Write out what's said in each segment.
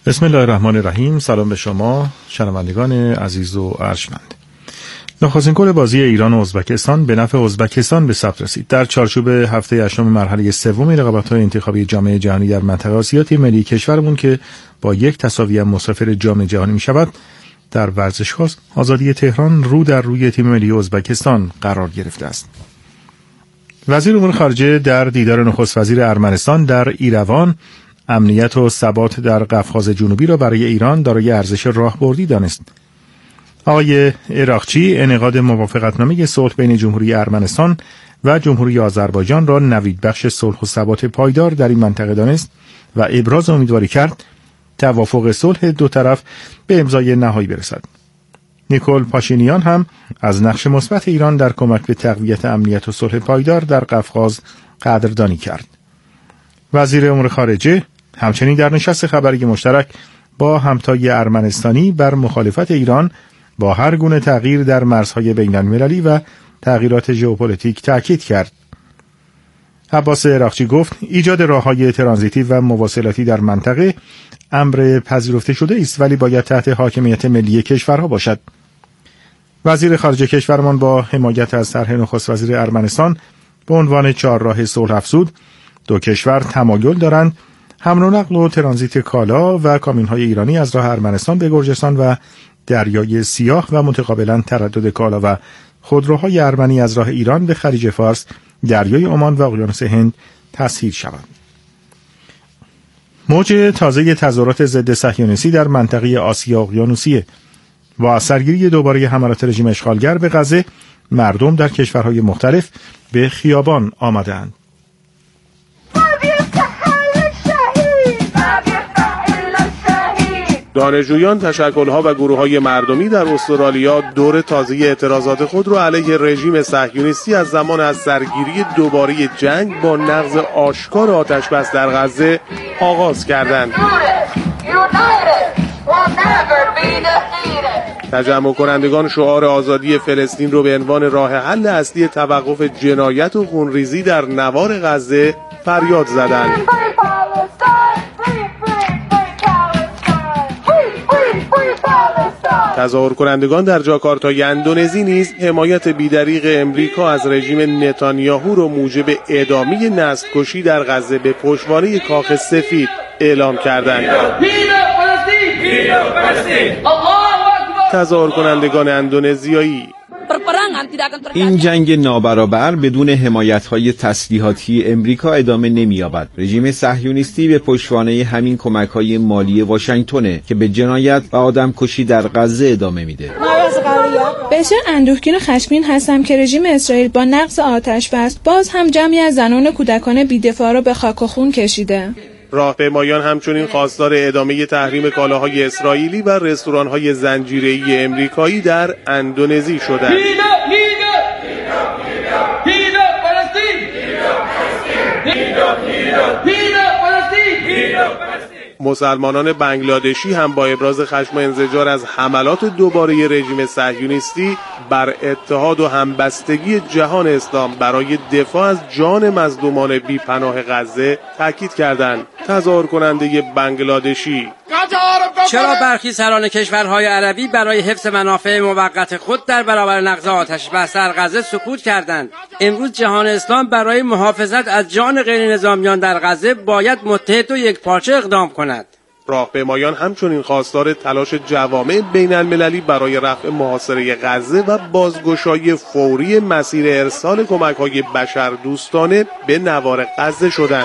بسم الله الرحمن الرحیم. سلام به شما شنوندگان عزیز و ارجمند. نخستین گل بازی ایران و ازبکستان به نفع ازبکستان به ثبت رسید. در چارچوب هفته هشتم مرحله سوم رقابت‌های انتخابی جام جهانی در منطقه آسیا، تیم ملی کشورمون که با یک تساوی مسافر جام جهانی می‌شود، در ورزشگاه آزادی تهران رو در روی تیم ملی ازبکستان قرار گرفته است. وزیر امور خارجه در دیدار نخست وزیر ارمنستان در ایروان امنیت و ثبات در قفقاز جنوبی را برای ایران دارای ارزش راهبردی دانست. آقای عراقچی انعقاد موافقتنامه صلح بین جمهوری ارمنستان و جمهوری آذربایجان را نویدبخش صلح و ثبات پایدار در این منطقه دانست و ابراز امیدواری کرد توافق صلح دو طرف به امضای نهایی برسد. نیکول پاشینیان هم از نقش مثبت ایران در کمک به تقویت امنیت و صلح پایدار در قفقاز قدردانی کرد. وزیر امور خارجه همچنین در نشست خبری مشترک با همتای ارمنستانی بر مخالفت ایران با هر گونه تغییر در مرزهای بین‌المللی و تغییرات ژئوپلیتیک تاکید کرد. عباس عراقچی گفت ایجاد راههای ترانزیتی و مواصلاتی در منطقه امر پذیرفته شده است، ولی باید تحت حاکمیت ملی کشورها باشد. وزیر خارجه کشورمان با حمایت از طرح نخست وزیر ارمنستان به عنوان چهارراه صلح افزود، دو کشور تمایل دارند حمل و نقل و ترانزیت کالا و کامیون‌های ایرانی از راه ارمنستان به گرجستان و دریای سیاه و متقابلا تردد کالا و خودروهای ارمنی از راه ایران به خلیج فارس، دریای عمان و اقیانوس هند تسهیل شوند. موج تازه تظاهرات ضد صهیونیستی در منطقه آسیا اقیانوسیه. با سرگیری دوباره حملات رژیم اشغالگر به غزه، مردم در کشورهای مختلف به خیابان آمدند. دانشجویان، تشکل‌ها و گروه‌های مردمی در استرالیا دور تازه اعتراضات خود را علیه رژیم صهیونیستی از زمان از سرگیری دوباره جنگ با نقض آشکار آتش‌بس در غزه آغاز کردند. تجمع کنندگان شعار آزادی فلسطین را به عنوان راه حل اصلی توقف جنایت و خونریزی در نوار غزه فریاد زدند. تظاهر کنندگان در جاکارتای اندونزی نیز حمایت بیدریغ امریکا از رژیم نتانیاهو را موجب ادامه نسل‌کشی در غزه به پشتوانه کاخ سفید اعلام کردند. تظاهر کنندگان اندونزیایی: این جنگ نابرابر بدون حمایت‌های تسلیحاتی امریکا ادامه نمی‌یابد. رژیم صهیونیستی به پشتوانه همین کمک‌های مالی واشنگتن که به جنایت و آدمکشی در غزه ادامه میده. بسیار اندوهگین و خشمگین هستم که رژیم اسرائیل با نقض آتش‌بس باز هم جمعی از زنان و کودکان بی‌دفاع را به خاک و خون کشیده. راهپیمایان همچنین خواستار ادامه تحریم کالاهای اسرائیلی و رستوران‌های زنجیره‌ای امریکایی در اندونزی شدند. مسلمانان بنگلادشی هم با ابراز خشم و انزجار از حملات دوباره رژیم صهیونیستی بر اتحاد و همبستگی جهان اسلام برای دفاع از جان مظلومان بی‌پناه غزه تاکید کردند. تظاهر کننده بنگلادشی: چرا برخی سران کشورهای عربی برای حفظ منافع موقت خود در برابر نقض آتش بس در غزه سکوت کردند؟ امروز جهان اسلام برای محافظت از جان غیر نظامیان در غزه باید متحد و یکپارچه اقدام کند. راهپیمایان همچنین خواستار تلاش جوامع بین المللی برای رفع محاصره غزه و بازگشایی فوری مسیر ارسال کمک‌های بشردوستانه به نوار غزه شدند.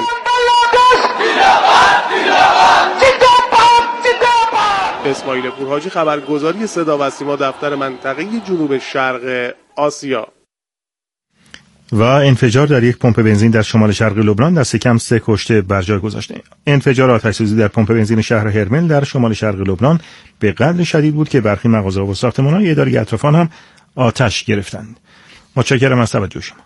اسماعیل پورحاجی، خبرگزاری صدا و سیما، دفتر منطقه جنوب شرق آسیا. و انفجار در یک پمپ بنزین در شمال شرق لبنان دست کم 3 کشته بر جای گذاشته. انفجار آتش‌سوزی در پمپ بنزین شهر هرمل در شمال شرق لبنان به قدر شدید بود که برخی مغازه‌ها و ساختمان‌های اداری اطرافان هم آتش گرفتند. متشکرم از توجه شما.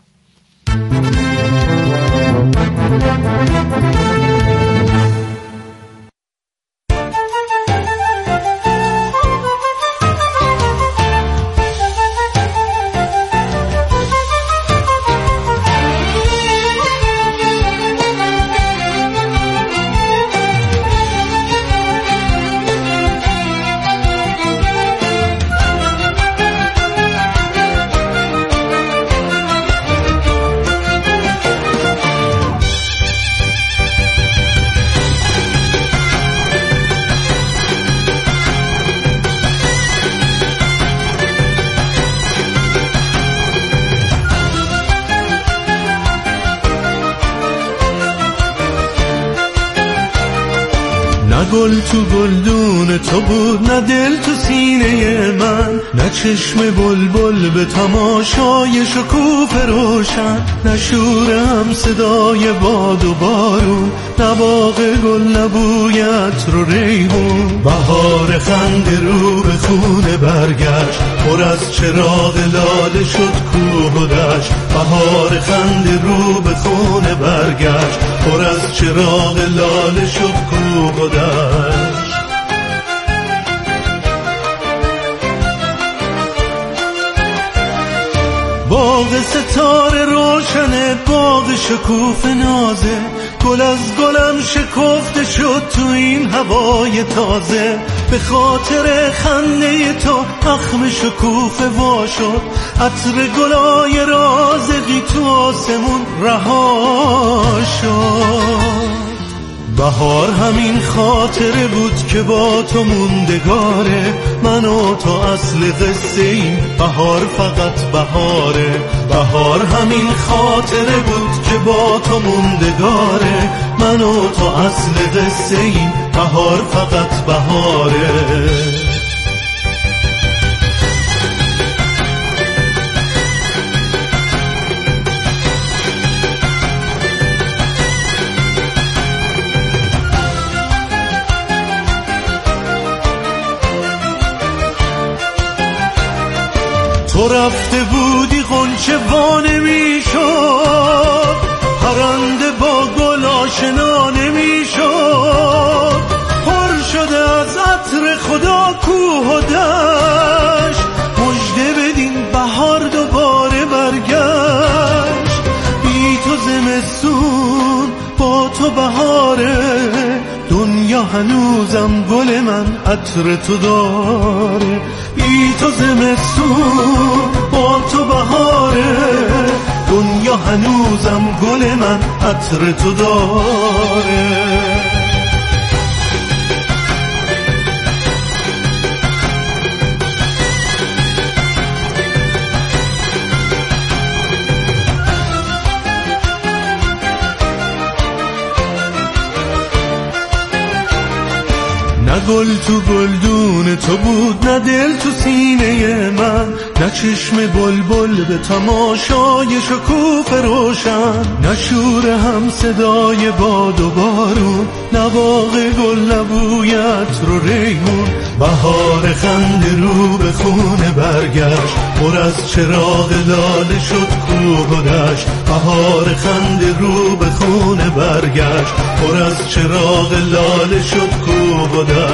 گل تو گلدون تو بود، نه دل تو سینه من، نه چشم بلبل به تماشای شکوفه روشن، نه شورم صدای باد و بارون، نه باغ گل نبوی عطر و ریحون. بهار خنده رو به خونه برگشت، پر از چراغ لاله شد کوه و دشت. بهار خنده رو به خونه برگشت، پر از چراغ لاله شد کوه و دشت. باغ ستاره روشنه، باغ شکوف نازه، گل از گلم شکفته شد تو این هوای تازه. به خاطر خنده تو اخم شکوفه وا شد، عطر گلای رازقی تو آسمون رها شد. بهار همین خاطره بود که با تو موندگاره، من و تو اصل قصه ایم، بهار فقط بهاره. بهار همین خاطره بود که با تو موندگاره، من و تو اصل قصه ایم، بهار فقط بهاره. تو رفته بودی غنچه وا نمی‌شد، پرنده با گل آشنا نمی‌شد. پر شده از عطر خدا کوه و دشت، مژده بدین بهار دوباره برگشت. بی تو زمستون با تو بهاره، دنیا هنوزم گل من عطر تو داره. بی تو زمستون با تو بهاره، دنیا هنوزم گل من عطر تو داره. نه گل تو گلدون تو بود، نه دل تو سینه من، نه چشم بلبل به تماشای شکوفه روشن، نه شور هم صدای باد و بارون، نه باغ گل نبوی عطر و ریحون. بهار خنده رو به خونه برگشت، پر از چراغ لاله شد کوه و دشت. بهار خنده رو به خونه برگشت، پر از چراغ لاله شد کوه و دشت.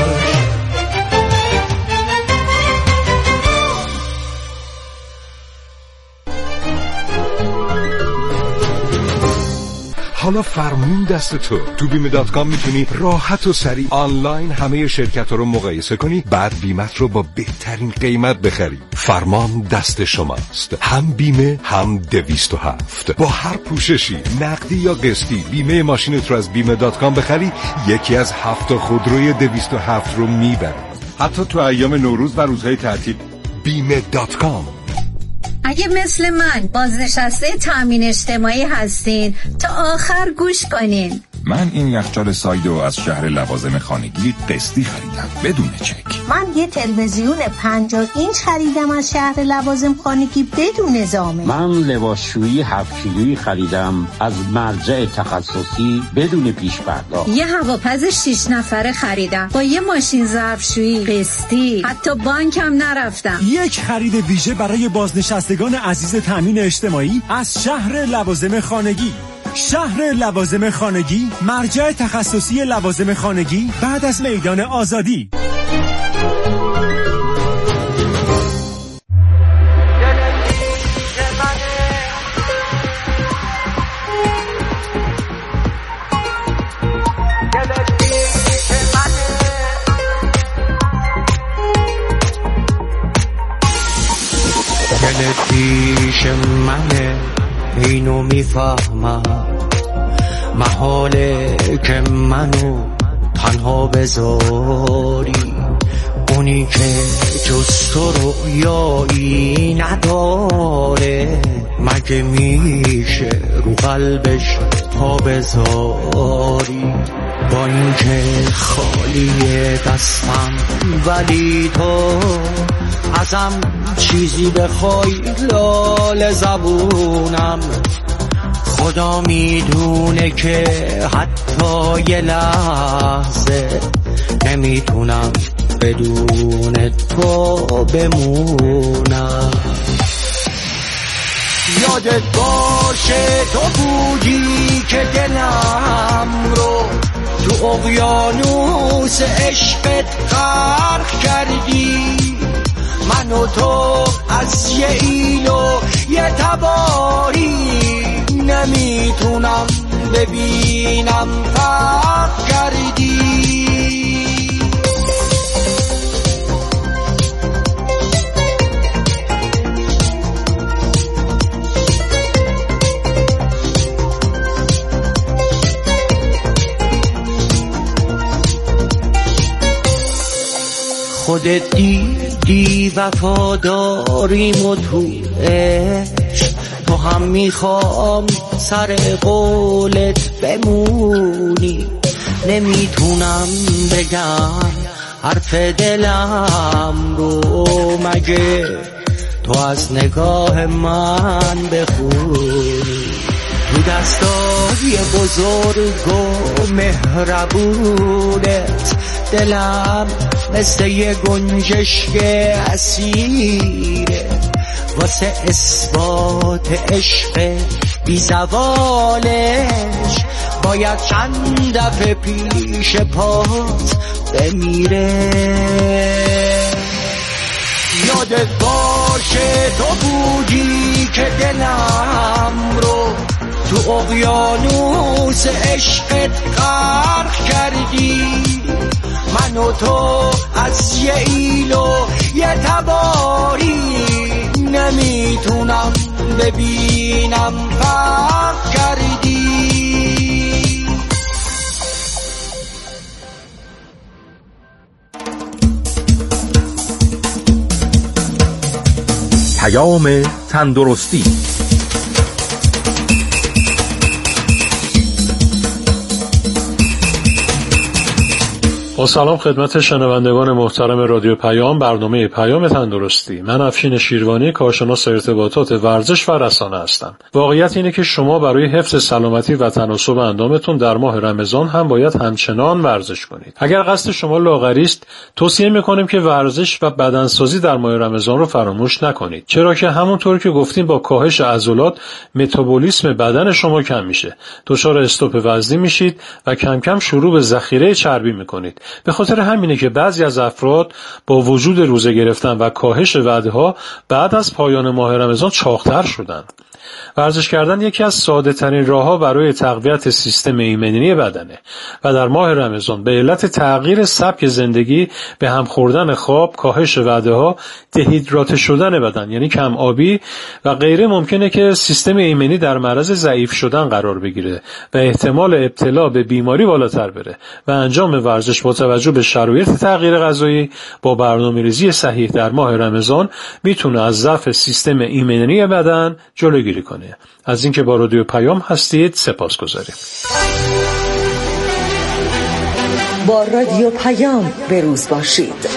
حالا فرمون دست تو بیمه.com میتونی راحت و سریع آنلاین همه شرکت رو مقایسه کنی، بعد بیمت رو با بهترین قیمت بخری. فرمان دست شماست، هم بیمه هم 207. با هر پوششی نقدی یا قسطی بیمه ماشینت رو از بیمه.com بخری، یکی از 7 خودروی 207 رو میبری، حتی تو ایام نوروز و روزهای تعطیل. بیمه.com. اگه مثل من بازنشسته تامین اجتماعی هستین تا آخر گوش کنین. من این یخچال سایدو از شهر لوازم خانگی قسطی خریدم بدون چک. من یه تلویزیون 50 اینچ خریدم از شهر لوازم خانگی بدون نظامه. من لباسشویی 7 کیلویی خریدم از مرجع تخصصی بدون پیش پرداخت. یه هواپز 6 نفره خریدم با یه ماشین ظرفشویی قسطی، حتی بانکم نرفتم. یک خرید ویژه برای بازنشستگان عزیز تامین اجتماعی از شهر لوازم خانگی. شهر لوازم خانگی، مرجع تخصصی لوازم خانگی بعد از میدان آزادی. دلت پیش منه، اینو میفهمم، محاله که منو تنها بذاری. اونی که جز تو رویایی نداره، مگه میشه رو قلبش پا بذاری؟ با اینکه خالی دستم ولی تو ازم چیزی بخوای لال زبونم. خدا میدونه که حتی یه لحظه نمیتونم بدون تو بمونم. یادت باشه تو بودی که دلم رو تو اقیانوس عشقت غرق کردی. من و تو از یه ایل و یه تباری نمیتونم ببینم فرق کردی. خودت دیدی وفاداریم و تو عشق تو هم میخوام سر قولت بمونی. نمیتونم بگم حرف دلم رو مگه تو از نگاه من بخونی. تو دستای بزرگ و مهربونت دلم مثل یه گنجشک اسیره. واسه اثبات عشق بی زوالش باید چند دفعه پیش پات بمیره. یادت باشه تو بودی که دلم رو تو اقیانوس عشقت غرق کردی. من و تو از یه ایل و یه تباری نمیتونم ببینم فرق کردی. پیام تندرستی. با سلام خدمت شنوندگان محترم رادیو پیام، برنامه پیام تندرستی. من افشین شیروانی، کارشناس ارتباطات ورزش و رسانه هستم. واقعیت اینه که شما برای حفظ سلامتی و تناسب اندامتون در ماه رمضان هم باید همچنان ورزش کنید. اگر قصد شما لاغری است، توصیه می‌کنیم که ورزش و بدنسازی در ماه رمضان رو فراموش نکنید، چرا که همونطور که گفتیم با کاهش عضلات متابولیسم بدن شما کم میشه. دچار استوپ وزنی میشید و کم کم شروع به ذخیره چربی می‌کنید. به خاطر همینه که بعضی از افراد با وجود روزه گرفتن و کاهش وعده‌ها بعد از پایان ماه رمضان چاق‌تر شدن. ورزش کردن یکی از ساده ترین راه‌ها برای تقویت سیستم ایمنی بدنه و در ماه رمضان به علت تغییر سبک زندگی، به هم خوردن خواب، کاهش وعده‌ها، دهیدراته شدن بدن یعنی کم آبی و غیره ممکنه که سیستم ایمنی در معرض ضعیف شدن قرار بگیره و احتمال ابتلا به بیماری بالاتر بره و انجام ورزش با توجه به شرایط تغییر غذایی با برنامه‌ریزی صحیح در ماه رمضان میتونه از ضعف سیستم ایمنی بدن جلوگیری کنه. از اینکه با رادیو پیام هستید سپاسگزاریم. با رادیو پیام به روز باشید.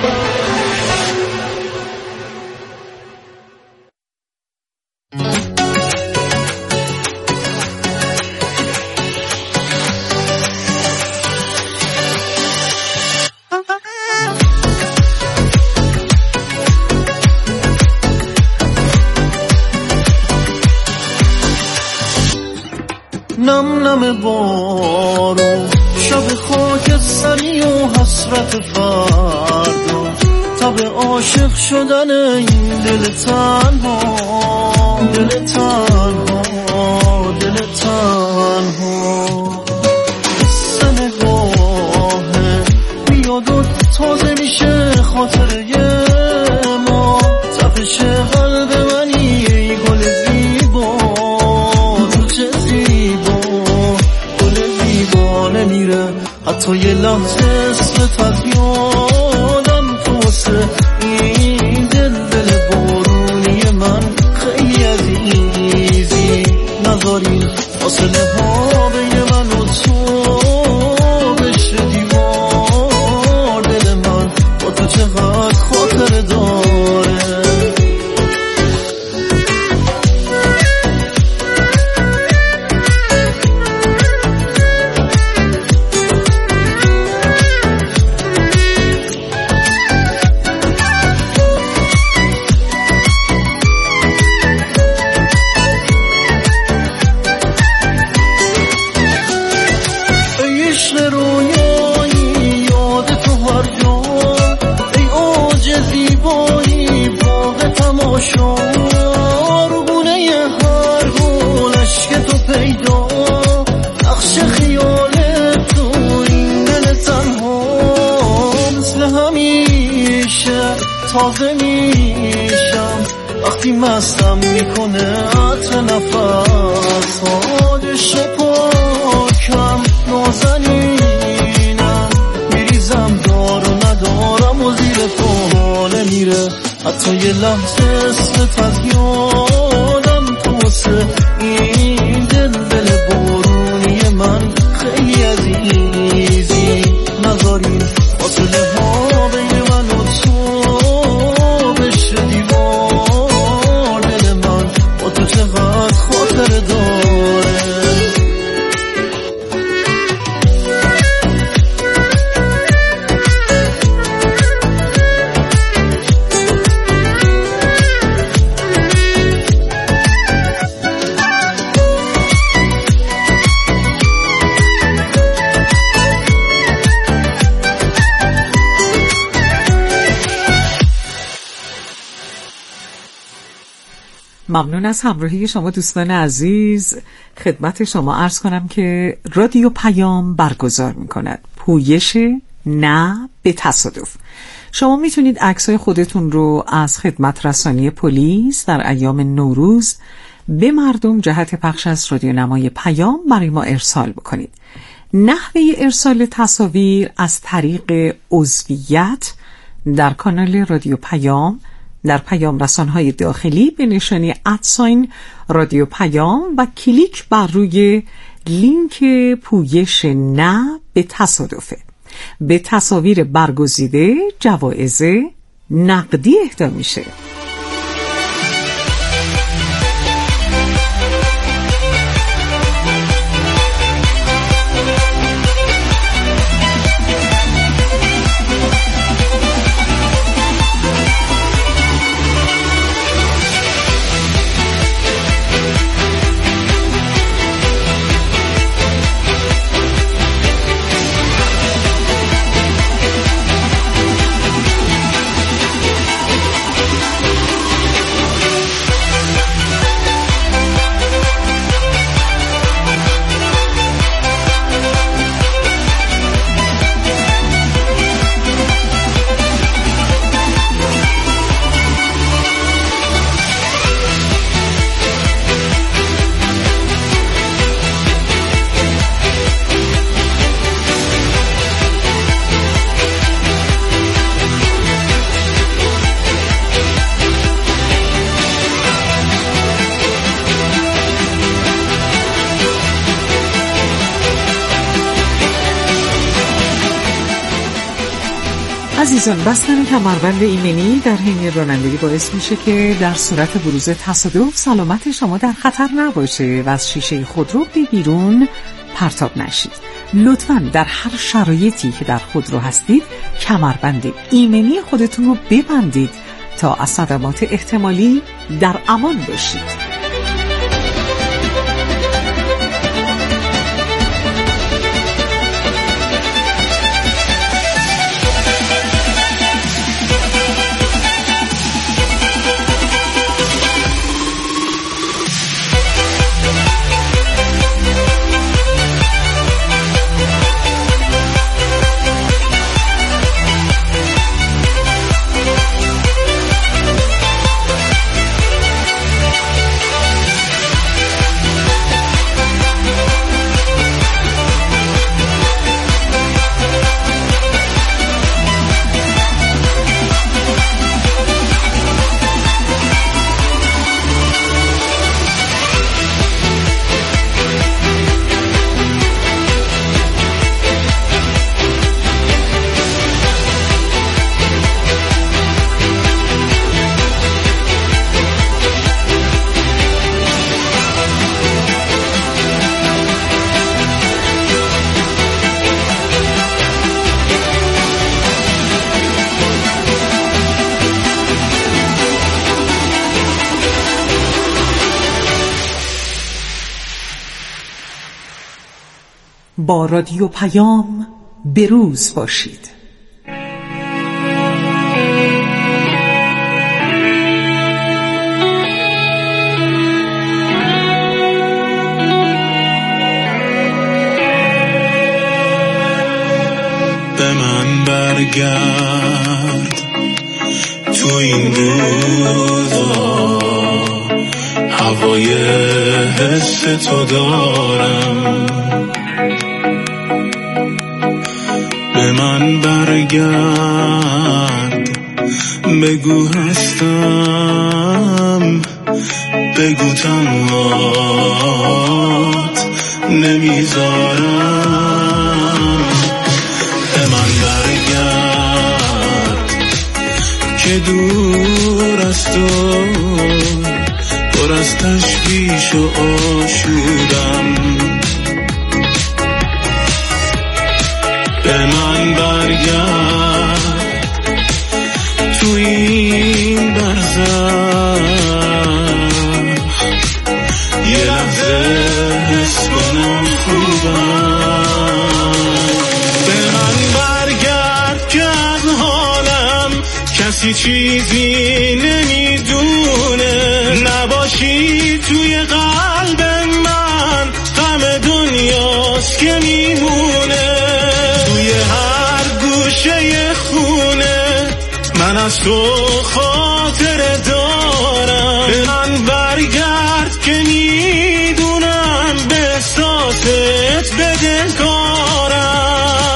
نم نم بارون، شب خاکستری و حسرت فردا، تب عاشق شدن این دل تنها، دل تنها، دل تنها. قصه نگاهه میاد و تازه میشه خاطره ما، تپش قلب منی ای گل زیبا، تو چه زیبا، گل زیبا نمیره حتی یه لحظه اسمت یادم، تو واسه این دل بارونی من خیلی عزیزی، نذاری فاصله ها بین من و تو مستم میکنه عطر نفس آدش پاکم نازنینم میریزم دار و ندارم و زیر پاله میره حتی یه لحظه اسمت از یادم توسه این دل بارونی من خیلی عزیزی نذاری فاصله ها بین من و تو بشه دیوار دل من با تو چقدر خاطر داره ممنون از همراهی شما دوستان عزیز. خدمت شما عرض کنم که رادیو پیام برگزار می‌کند پویش نه به تصادف. شما میتونید عکسای خودتون رو از خدمت رسانی پلیس در ایام نوروز به مردم جهت پخش از رادیو نمای پیام برای ما ارسال بکنید. نحوه ارسال تصاویر از طریق عضویت در کانال رادیو پیام در پیام رسانهای داخلی به نشانی @ رادیو پیام و کلیک بر روی لینک پویش نه به تصادفه. به تصاویر برگزیده جوایز نقدی اهدا میشه. عزیزان، بستن کمربند ایمنی در حین رانندگی باعث میشه که در صورت بروز تصادف سلامت شما در خطر نباشه و از شیشه خودرو به بیرون پرتاب نشید. لطفاً در هر شرایطی که در خودرو هستید کمربند ایمنی خودتون رو ببندید تا از صدمات احتمالی در امان باشید. با رادیو پیام بروز باشید. به من برگرد تو این روزا هوای حس تو دارم. به من برگرد بگو هستم، بگو تنهات نمیذارم. به من برگرد که دور از تو پر از تشویش و آشودم. به من برگرد تو این برزخ یه لحظه حس کنم خوبم. به من برگرد که از حالم کسی چیزی نمیدونه، نباشی توی قلب من غم دنیاست که میمونه. توی هر گوشه خونه من از تو خاطره دارم. به من برگرد که میدونم به احساست بدهکارم.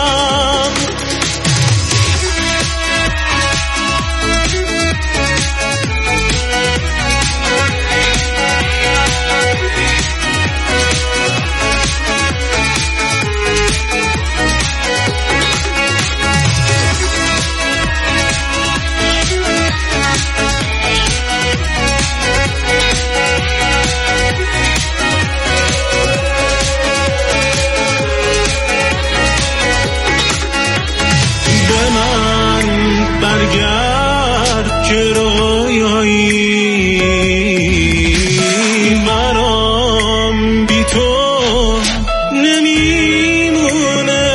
برگرد که رویایی برام بی تو نمیمونه.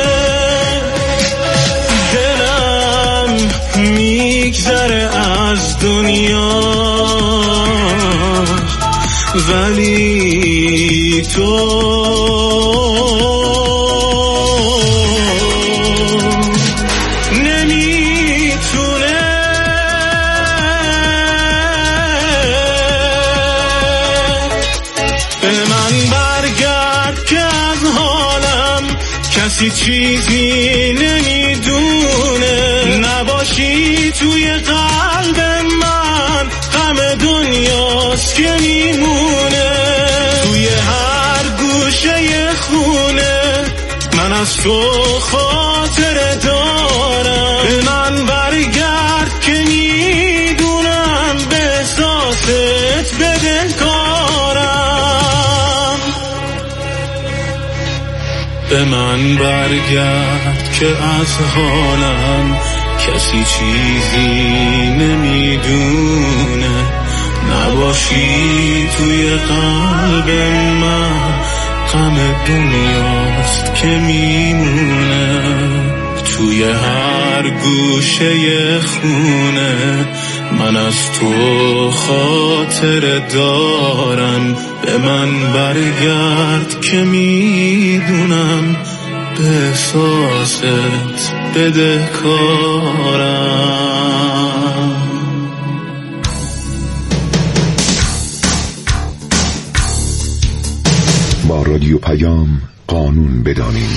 دلم میگذره از دنیا ولی تو کسی چیزی نمیدونه، نباشی توی قلب من غم دنیاست که میمونه. توی هر گوشه خونه من از تو خاطره دارم. به من برگرد که میدونم به احساست بدهکارم. به من برگرد که از حالم کسی چیزی نمیدونه، نباشی توی قلب من غم دنیاست که میمونه. توی هر گوشه خونه من از تو خاطره دارم. به من برگرد که میدونم به احساست بدهکارم. با رادیو پیام قانون بدانیم.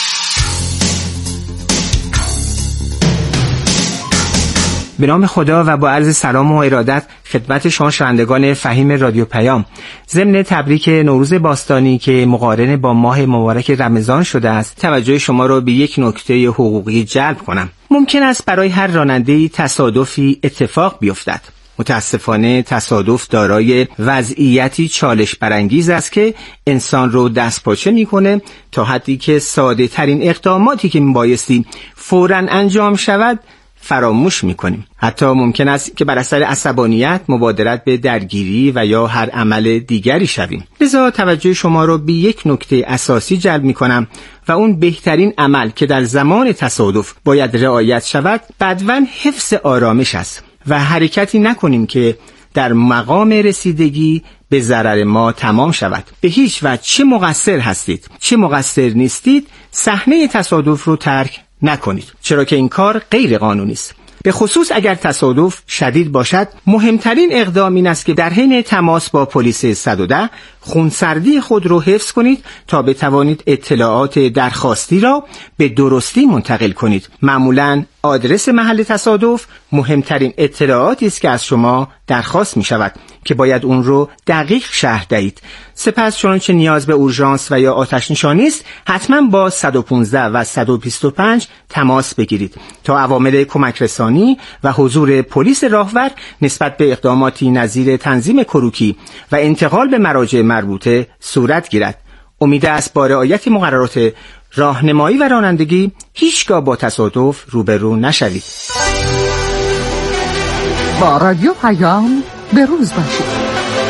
به نام خدا و با عرض سلام و ارادت خدمت شما شنوندگان فهیم رادیو پیام، ضمن تبریک نوروز باستانی که مقارن با ماه مبارک رمضان شده است، توجه شما را به یک نکته حقوقی جلب کنم. ممکن است برای هر راننده‌ای تصادفی اتفاق بیفتد. متاسفانه تصادف دارای وضعیتی چالش برانگیز است که انسان رو دستپاچه میکنه تا حدی که ساده ترین اقداماتی که میبایستی فوراً انجام شود فراموش میکنیم. حتی ممکن است که بر اثر عصبانیت مبادرت به درگیری و یا هر عمل دیگری شویم. لذا توجه شما را به یک نکته اساسی جلب میکنم و اون بهترین عمل که در زمان تصادف باید رعایت شود بدون حفظ آرامش است و حرکتی نکنیم که در مقام رسیدگی به ضرر ما تمام شود. به هیچ وجه چه مقصر هستید چه مقصر نیستید صحنه تصادف رو ترک نکنید، چرا که این کار غیر قانونی است. به خصوص اگر تصادف شدید باشد، مهمترین اقدام این است که در حین تماس با پلیس 110 خونسردی خود را حفظ کنید تا بتوانید اطلاعات درخواستی را به درستی منتقل کنید. معمولاً آدرس محل تصادف مهمترین اطلاعاتی است که از شما درخواست می شود که باید اون رو دقیق شرح دهید. سپس چنانچه نیاز به اورژانس و یا آتش نشانی است، حتما با 115 و 125 تماس بگیرید تا عوامل کمک رسانی و حضور پلیس راهور نسبت به اقداماتی نظیر تنظیم کروکی و انتقال به مراجع مربوطه صورت گیرد. امید است با رعایت مقررات راهنمایی و رانندگی هیچگاه با تصادف روبرو نشوید. با رادیو پیام به روز باشید.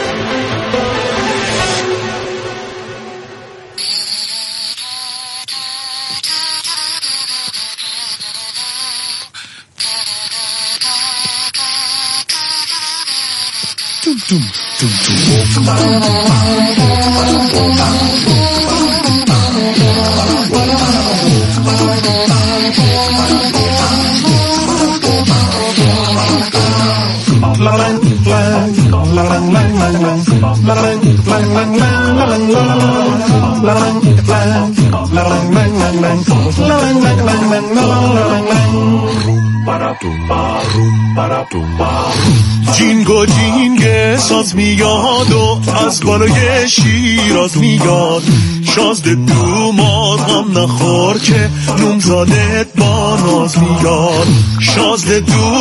جینگو جینگ ساز میاد و از بالای شیراز میاد، شازده دوماد غم نخور که نومزادت با ناز میاد. شازده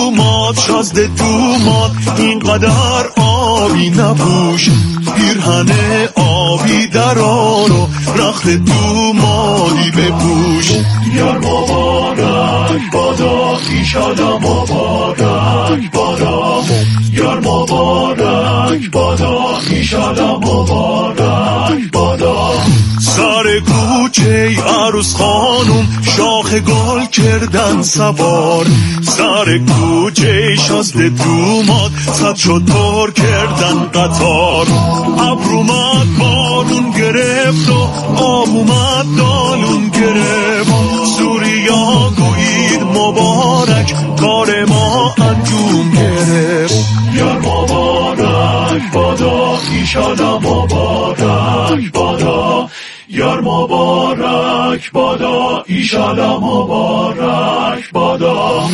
دوماد اینقدر آبی نپوش، پیرهن آبی درار و رخت دومادی بپوش. یار مبارک بادا ایشالا مبارک بادا، یار مبارک بادا ایشالا مبارک بادا. سر کوچه عروس خانوم شاخ گل کردن سوار، سر کوچه شازده دوماد صد شد پر کردن قطار. ابر اومد بارون گرفت و آب اومد دالون گرفت، سوریا گویید مبارک کار ما انجام گرفت. یار مبارک بادا ایشالا مبارک بادا، یار مبارک بادا ایشالا مبارک بادا.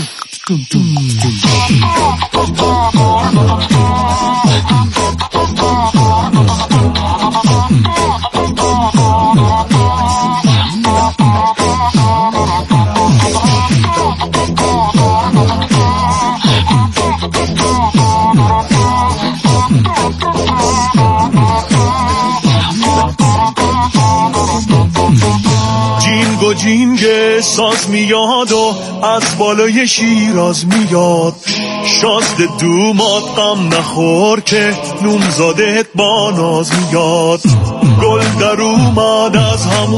جینگ ساز میاد و از بالای شیراز میاد، شازده دوماد غم نخور که نومزادت با ناز میاد. گل در اومد از همون